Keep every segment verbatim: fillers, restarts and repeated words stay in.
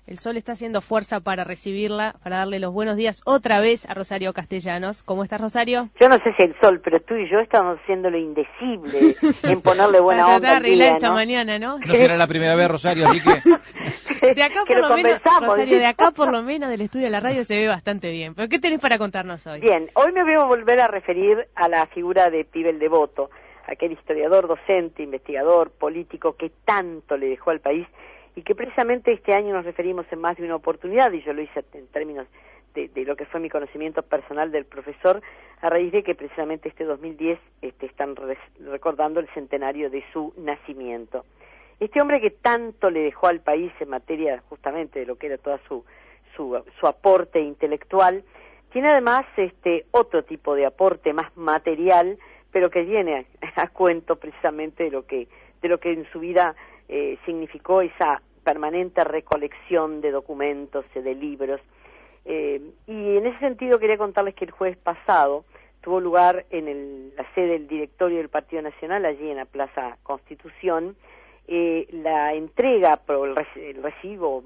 El sol está haciendo fuerza para recibirla, para darle los buenos días otra vez a Rosario Castellanos. ¿Cómo estás, Rosario? Yo no sé si el sol, pero tú y yo estamos haciendo lo indecible en ponerle buena para onda al arreglar día, esta ¿no? mañana, ¿no? No será la primera vez, Rosario, así que... De acá que por lo lo menos, Rosario, ¿sí? de acá por lo menos del estudio de la radio se ve bastante bien. ¿Pero qué tenés para contarnos hoy? Bien, hoy me voy a volver a referir a la figura de Pibel Devoto, aquel historiador, docente, investigador, político que tanto le dejó al país y que precisamente este año nos referimos en más de una oportunidad, y yo lo hice en términos de, de lo que fue mi conocimiento personal del profesor, a raíz de que precisamente este dos mil diez este, están re recordando el centenario de su nacimiento. Este hombre que tanto le dejó al país en materia justamente de lo que era toda su, su, su aporte intelectual, tiene además este otro tipo de aporte más material, pero que viene a, a cuento precisamente de lo que, de lo que en su vida eh, significó esa permanente recolección de documentos, de libros. Eh, y en ese sentido quería contarles que el jueves pasado tuvo lugar en el, la sede del directorio del Partido Nacional, allí en la Plaza Constitución, eh, la entrega, pro, el, el recibo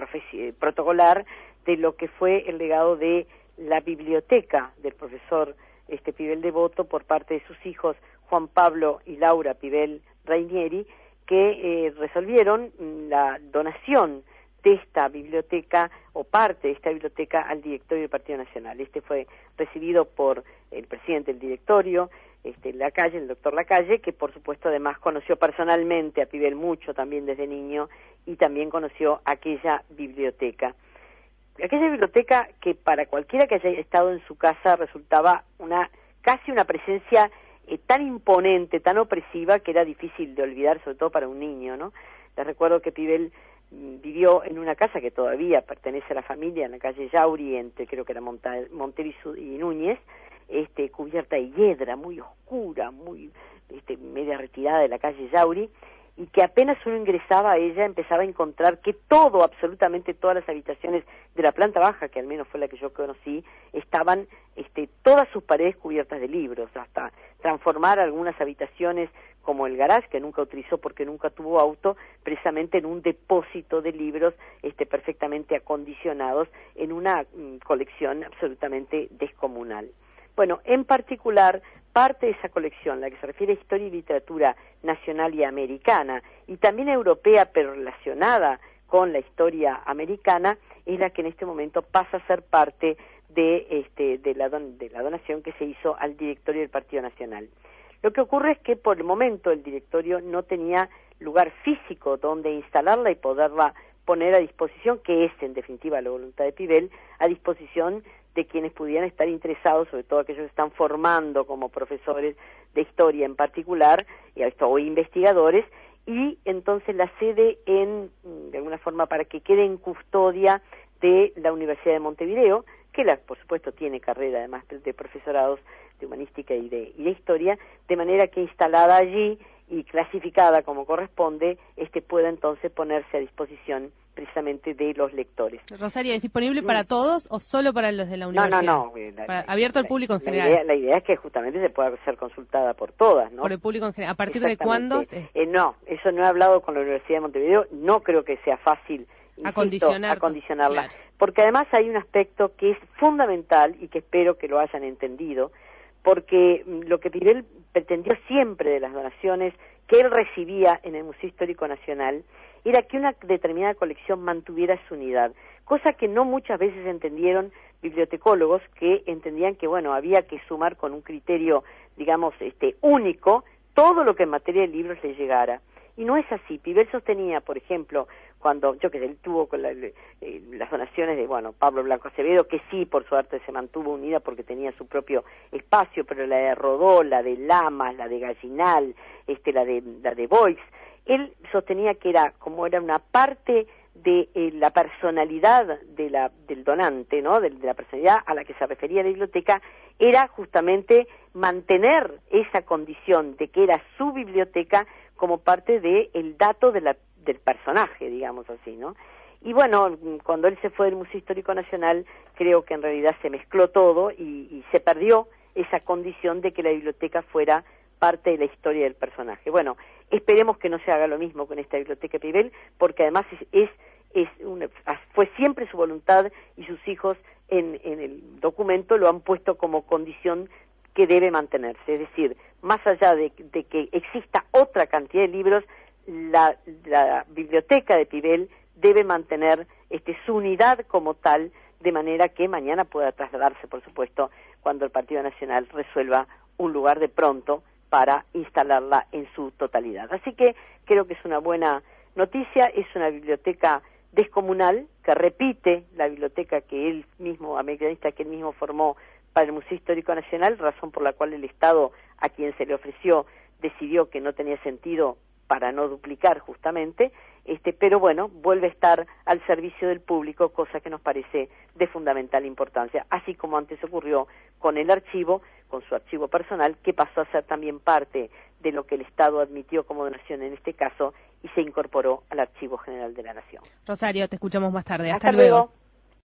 protocolar de lo que fue el legado de la biblioteca del profesor este Pibel Devoto por parte de sus hijos Juan Pablo y Laura Pibel Rainieri, que eh, resolvieron la donación de esta biblioteca o parte de esta biblioteca al directorio del Partido Nacional. Este fue recibido por el presidente del directorio, este, Lacalle, el doctor Lacalle, que por supuesto además conoció personalmente a Pibel mucho también desde niño y también conoció aquella biblioteca. Aquella biblioteca que para cualquiera que haya estado en su casa resultaba una casi una presencia eh, tan imponente, tan opresiva, que era difícil de olvidar, sobre todo para un niño, ¿no? Les recuerdo que Pibel mm, vivió en una casa que todavía pertenece a la familia, en la calle Yauri, entre creo que era Monta Montero y, y Núñez, este, cubierta de hiedra, muy oscura, muy este, media retirada de la calle Yauri, y que apenas uno ingresaba a ella empezaba a encontrar que todo, absolutamente todas las habitaciones de la planta baja, que al menos fue la que yo conocí, estaban este, todas sus paredes cubiertas de libros, hasta transformar algunas habitaciones como el garage, que nunca utilizó porque nunca tuvo auto, precisamente en un depósito de libros este, perfectamente acondicionados en una mm, colección absolutamente descomunal. Bueno, en particular, parte de esa colección, la que se refiere a historia y literatura nacional y americana, y también europea, pero relacionada con la historia americana, es la que en este momento pasa a ser parte de, este, de, la, don, de la donación que se hizo al directorio del Partido Nacional. Lo que ocurre es que por el momento el directorio no tenía lugar físico donde instalarla y poderla poner a disposición, que es en definitiva la voluntad de Pibel, a disposición de quienes pudieran estar interesados, sobre todo aquellos que están formando como profesores de historia en particular, o investigadores, y entonces la sede en, de alguna forma, para que quede en custodia de la Universidad de Montevideo, que la, por supuesto tiene carrera además de, de profesorados de humanística y de, y de historia, de manera que instalada allí y clasificada como corresponde, este pueda entonces ponerse a disposición precisamente de los lectores. Rosario, ¿es disponible para todos o solo para los de la universidad? No, no, no. La, para, abierto al público en la general. Idea, la idea es que justamente se pueda ser consultada por todas, ¿no? Por el público en general. ¿A partir de cuándo? Eh, no, eso no he hablado con la Universidad de Montevideo, no creo que sea fácil, insisto, Acondicionar, acondicionarla, claro. Porque además hay un aspecto que es fundamental y que espero que lo hayan entendido, porque lo que Pibel pretendió siempre de las donaciones que él recibía en el Museo Histórico Nacional era que una determinada colección mantuviera su unidad, cosa que no muchas veces entendieron bibliotecólogos, que entendían que, bueno, había que sumar con un criterio, digamos, este único, todo lo que en materia de libros le llegara. Y no es así. Pibel sostenía, por ejemplo, cuando, yo que sé, él tuvo con la, eh, las donaciones de, bueno, Pablo Blanco Acevedo, que sí, por suerte, se mantuvo unida porque tenía su propio espacio, pero la de Rodó, la de Lamas, la de Gallinal, este, la de, la de Boix, él sostenía que era, como era una parte de eh, la personalidad de la, del donante, ¿no?, de, de la personalidad a la que se refería la biblioteca, era justamente mantener esa condición de que era su biblioteca como parte de el dato de la, del personaje, digamos así, ¿no? Y bueno, cuando él se fue del Museo Histórico Nacional, creo que en realidad se mezcló todo y, y se perdió esa condición de que la biblioteca fuera parte de la historia del personaje. Bueno, esperemos que no se haga lo mismo con esta biblioteca Pibel, porque además es, es, es una, fue siempre su voluntad y sus hijos en, en el documento lo han puesto como condición que debe mantenerse. Es decir, más allá de, de que exista otra cantidad de libros, la, la biblioteca de Pibel debe mantener este, su unidad como tal, de manera que mañana pueda trasladarse, por supuesto, cuando el Partido Nacional resuelva un lugar de pronto para instalarla en su totalidad. Así que creo que es una buena noticia, es una biblioteca descomunal que repite la biblioteca que él mismo, americanista, que él mismo formó para el Museo Histórico Nacional, razón por la cual el Estado, a quien se le ofreció, decidió que no tenía sentido para no duplicar justamente, este, pero bueno, vuelve a estar al servicio del público, cosa que nos parece de fundamental importancia, así como antes ocurrió con el archivo, con su archivo personal, que pasó a ser también parte de lo que el Estado admitió como donación en este caso y se incorporó al Archivo General de la Nación. Rosario, te escuchamos más tarde. Hasta, Hasta luego. luego.